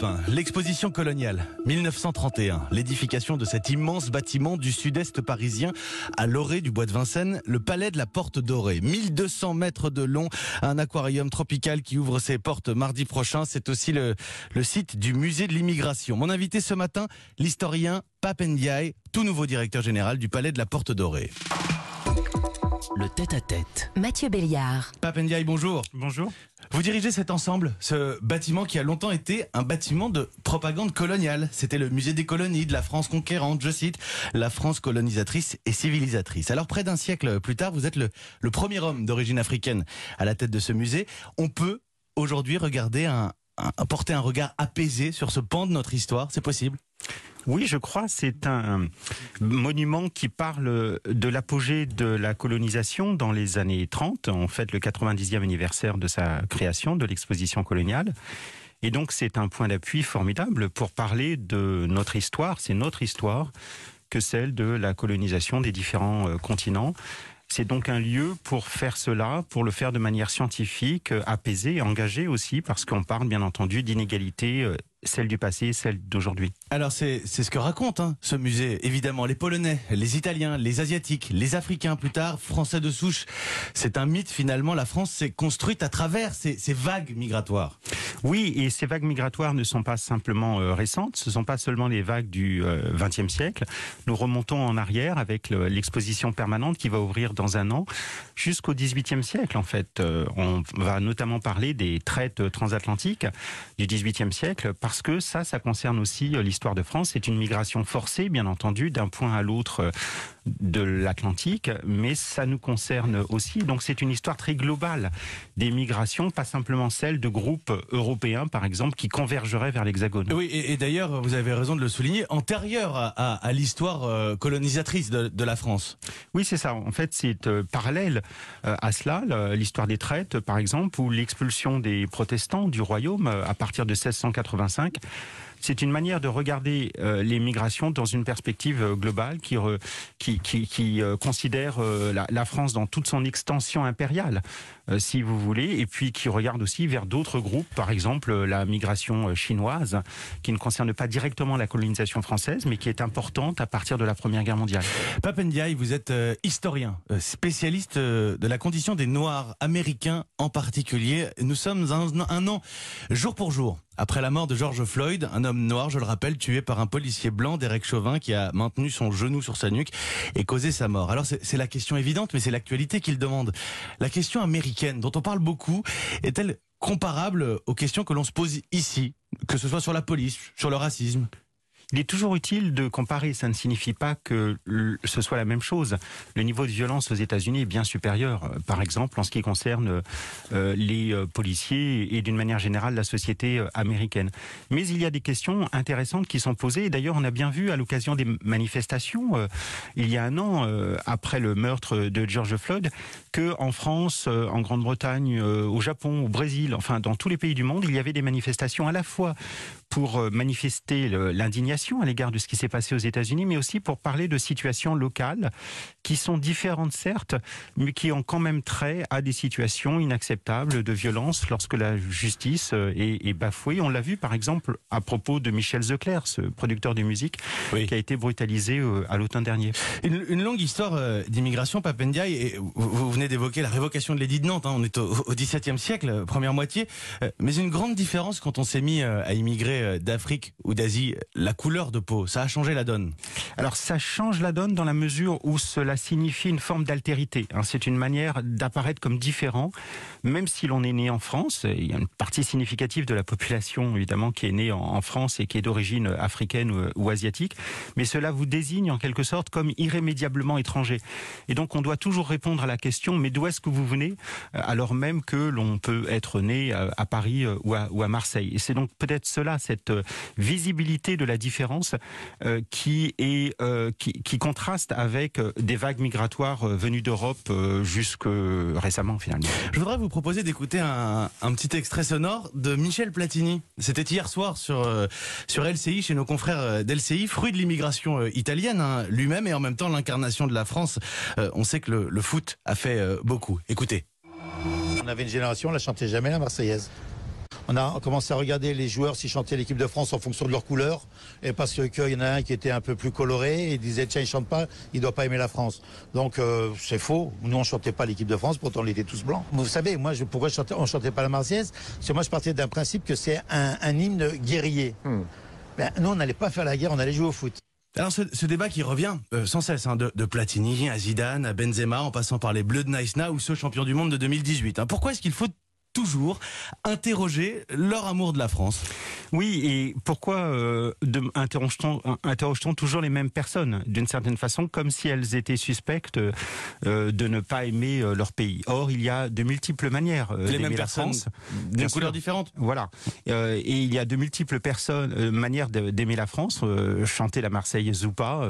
Europe 1, l'exposition coloniale, 1931, l'édification de cet immense bâtiment du sud-est parisien à l'orée du bois de Vincennes, le palais de la Porte Dorée. 1200 mètres de long, un aquarium tropical qui ouvre ses portes mardi prochain. C'est aussi le site du musée de l'immigration. Mon invité ce matin, l'historien Pape Ndiaye, tout nouveau directeur général du palais de la Porte Dorée. Le tête-à-tête. Mathieu Béliard. Pape Ndiaye, bonjour. Bonjour. Vous dirigez cet ensemble, ce bâtiment qui a longtemps été un bâtiment de propagande coloniale. C'était le musée des colonies de la France conquérante, je cite, la France colonisatrice et civilisatrice. Alors près d'un siècle plus tard, vous êtes le premier homme d'origine africaine à la tête de ce musée. On peut aujourd'hui regarder porter un regard apaisé sur ce pan de notre histoire, c'est possible ? Oui, je crois, c'est un monument qui parle de l'apogée de la colonisation dans les années 30. On fête le 90e anniversaire de sa création, de l'exposition coloniale. Et donc, c'est un point d'appui formidable pour parler de notre histoire. C'est notre histoire que celle de la colonisation des différents continents. C'est donc un lieu pour faire cela, pour le faire de manière scientifique, apaisée, engagée aussi, parce qu'on parle bien entendu d'inégalités, celle du passé, celle d'aujourd'hui. Alors c'est ce que raconte ce musée, évidemment, les Polonais, les Italiens, les Asiatiques, les Africains plus tard, Français de souche. C'est un mythe finalement, la France s'est construite à travers ces vagues migratoires. Oui, et ces vagues migratoires ne sont pas simplement récentes, ce ne sont pas seulement les vagues du XXe siècle. Nous remontons en arrière avec l'exposition permanente qui va ouvrir dans un an, jusqu'au XVIIIe siècle en fait. On va notamment parler des traites transatlantiques du XVIIIe siècle, parce que ça concerne aussi l'histoire de France. C'est une migration forcée, bien entendu, d'un point à l'autre de l'Atlantique, mais ça nous concerne aussi. Donc c'est une histoire très globale des migrations, pas simplement celle de groupes européens, par exemple, qui convergeraient vers l'Hexagone. Oui, et d'ailleurs, vous avez raison de le souligner, antérieure à l'histoire colonisatrice de la France. Oui, c'est ça. En fait, c'est parallèle à cela, l'histoire des traites, par exemple, ou l'expulsion des protestants du royaume à partir de 1685. C'est une manière de regarder les migrations dans une perspective globale qui considère la France dans toute son extension impériale, si vous voulez, et puis qui regarde aussi vers d'autres groupes, par exemple la migration chinoise, qui ne concerne pas directement la colonisation française, mais qui est importante à partir de la Première Guerre mondiale. Pape Ndiaye, vous êtes historien, spécialiste de la condition des Noirs américains en particulier. Nous sommes un an, jour pour jour, après la mort de George Floyd, un homme noir, je le rappelle, tué par un policier blanc, Derek Chauvin, qui a maintenu son genou sur sa nuque et causé sa mort. Alors c'est la question évidente, mais c'est l'actualité qu'il demande. La question américaine, dont on parle beaucoup, est-elle comparable aux questions que l'on se pose ici, que ce soit sur la police, sur le racisme ? Il est toujours utile de comparer, ça ne signifie pas que ce soit la même chose. Le niveau de violence aux États-Unis est bien supérieur, par exemple en ce qui concerne les policiers et d'une manière générale la société américaine. Mais il y a des questions intéressantes qui sont posées, et d'ailleurs on a bien vu à l'occasion des manifestations, il y a un an, après le meurtre de George Floyd, que en France, en Grande-Bretagne, au Japon, au Brésil, enfin dans tous les pays du monde, il y avait des manifestations à la fois pour manifester l'indignation à l'égard de ce qui s'est passé aux États-Unis, mais aussi pour parler de situations locales qui sont différentes certes, mais qui ont quand même trait à des situations inacceptables de violence lorsque la justice est bafouée. On l'a vu par exemple à propos de Michel Zeclerc, ce producteur de musique, oui, qui a été brutalisé à l'automne dernier. Une longue histoire d'immigration, Pape Ndiaye, et vous venez d'évoquer la révocation de l'édit de Nantes, on est au XVIIe siècle, première moitié, mais une grande différence quand on s'est mis à immigrer d'Afrique ou d'Asie, la couleur de peau, ça a changé la donne. Alors ça change la donne dans la mesure où cela signifie une forme d'altérité. C'est une manière d'apparaître comme différent, même si l'on est né en France. Il y a une partie significative de la population évidemment qui est née en France et qui est d'origine africaine ou asiatique, mais cela vous désigne en quelque sorte comme irrémédiablement étranger. Et donc on doit toujours répondre à la question, mais d'où est-ce que vous venez, alors même que l'on peut être né à Paris ou à Marseille. Et c'est donc peut-être cela, cette visibilité de la différence qui contraste avec des vagues migratoires venues d'Europe jusque récemment finalement. Je voudrais vous proposer d'écouter un petit extrait sonore de Michel Platini. C'était hier soir sur LCI, chez nos confrères d'LCI, fruit de l'immigration italienne, lui-même, et en même temps l'incarnation de la France. On sait que le foot a fait beaucoup. Écoutez. On avait une génération, on ne la chantait jamais la Marseillaise. On a commencé à regarder les joueurs s'ils chantaient l'équipe de France en fonction de leur couleur. Et parce qu'il y en a un qui était un peu plus coloré, et il disait tiens, il chante pas, il doit pas aimer la France. Donc c'est faux. Nous on chantait pas l'équipe de France, pourtant on était tous blancs. Vous savez, moi pourquoi on chantait pas la Marseillaise? Parce que moi je partais d'un principe que c'est un hymne guerrier. Ben, nous on n'allait pas faire la guerre, on allait jouer au foot. Alors ce débat qui revient sans cesse, de Platini à Zidane, à Benzema, en passant par les Bleus de Naïsna ou ceux champions du monde de 2018. Pourquoi est-ce qu'il faut toujours interroger leur amour de la France? Oui, et pourquoi interroge-t-on toujours les mêmes personnes, d'une certaine façon, comme si elles étaient suspectes de ne pas aimer leur pays. Or, il y a de multiples manières d'aimer la France. D'une couleur différente. Voilà. Et il y a de multiples manières d'aimer la France. Chanter la Marseillaise ou pas,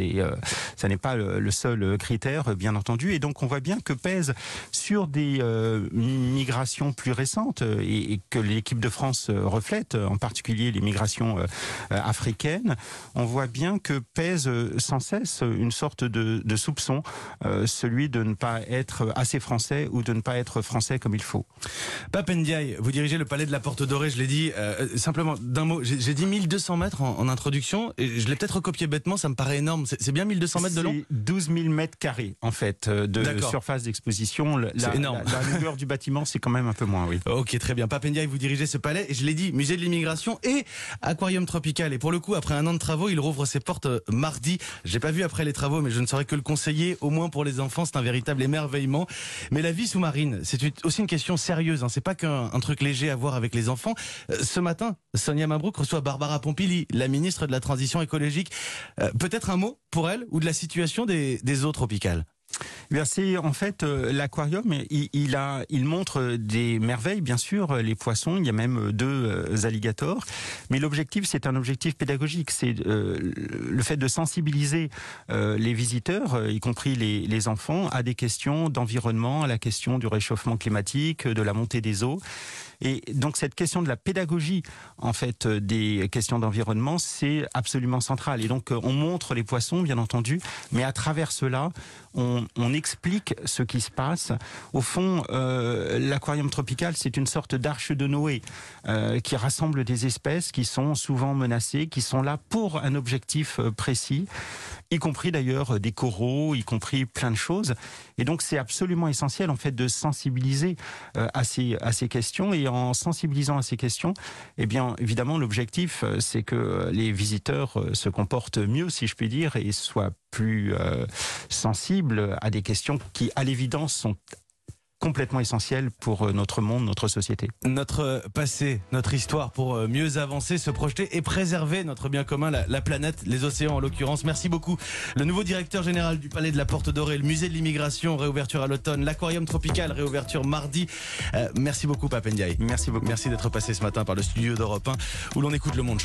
ça n'est pas le seul critère, bien entendu. Et donc, on voit bien que pèse sur des migrations plus récentes et que l'équipe de France reflète, en particulier les migrations africaines, on voit bien que pèse sans cesse une sorte de soupçon, celui de ne pas être assez français ou de ne pas être français comme il faut. Pape Ndiaye, vous dirigez le palais de la Porte Dorée, je l'ai dit, simplement d'un mot, j'ai dit 1200 mètres en introduction, et je l'ai peut-être recopié bêtement, ça me paraît énorme, c'est bien 1200 mètres de long? C'est 12 000 mètres carrés en fait de surface d'exposition. C'est énorme. La longueur du bâtiment, c'est quand même un peu moins, oui. Ok, très bien. Pape Ndiaye, vous dirigez ce palais, et je l'ai dit, musée de l'immigration et aquarium tropical. Et pour le coup, après un an de travaux, il rouvre ses portes mardi. J'ai pas vu après les travaux, mais je ne saurais que le conseiller, au moins pour les enfants, c'est un véritable émerveillement. Mais la vie sous-marine, c'est aussi une question sérieuse, c'est pas qu'un truc léger à voir avec les enfants. Ce matin, Sonia Mabrouk reçoit Barbara Pompili, la ministre de la Transition écologique. Peut-être un mot pour elle, ou de la situation des eaux tropicales? C'est en fait l'aquarium, il montre des merveilles, bien sûr, les poissons, il y a même 2 alligators, mais l'objectif c'est un objectif pédagogique, c'est le fait de sensibiliser les visiteurs, y compris les enfants, à des questions d'environnement, à la question du réchauffement climatique, de la montée des eaux. Et donc cette question de la pédagogie, en fait, des questions d'environnement, c'est absolument central. Et donc on montre les poissons, bien entendu, mais à travers cela, on explique ce qui se passe. Au fond, l'aquarium tropical, c'est une sorte d'arche de Noé qui rassemble des espèces qui sont souvent menacées, qui sont là pour un objectif précis, y compris d'ailleurs des coraux, y compris plein de choses. Et donc c'est absolument essentiel en fait de sensibiliser à ces questions. Et en sensibilisant à ces questions, eh bien évidemment l'objectif c'est que les visiteurs se comportent mieux, si je puis dire, et soient plus sensibles à des questions qui, à l'évidence, sont complètement essentiel pour notre monde, notre société. Notre passé, notre histoire pour mieux avancer, se projeter et préserver notre bien commun, la planète, les océans en l'occurrence. Merci beaucoup. Le nouveau directeur général du Palais de la Porte Dorée, le musée de l'immigration, réouverture à l'automne, l'aquarium tropical, réouverture mardi. Merci beaucoup Pape Ndiaye. Merci beaucoup. Merci d'être passé ce matin par le studio d'Europe 1 où l'on écoute le monde.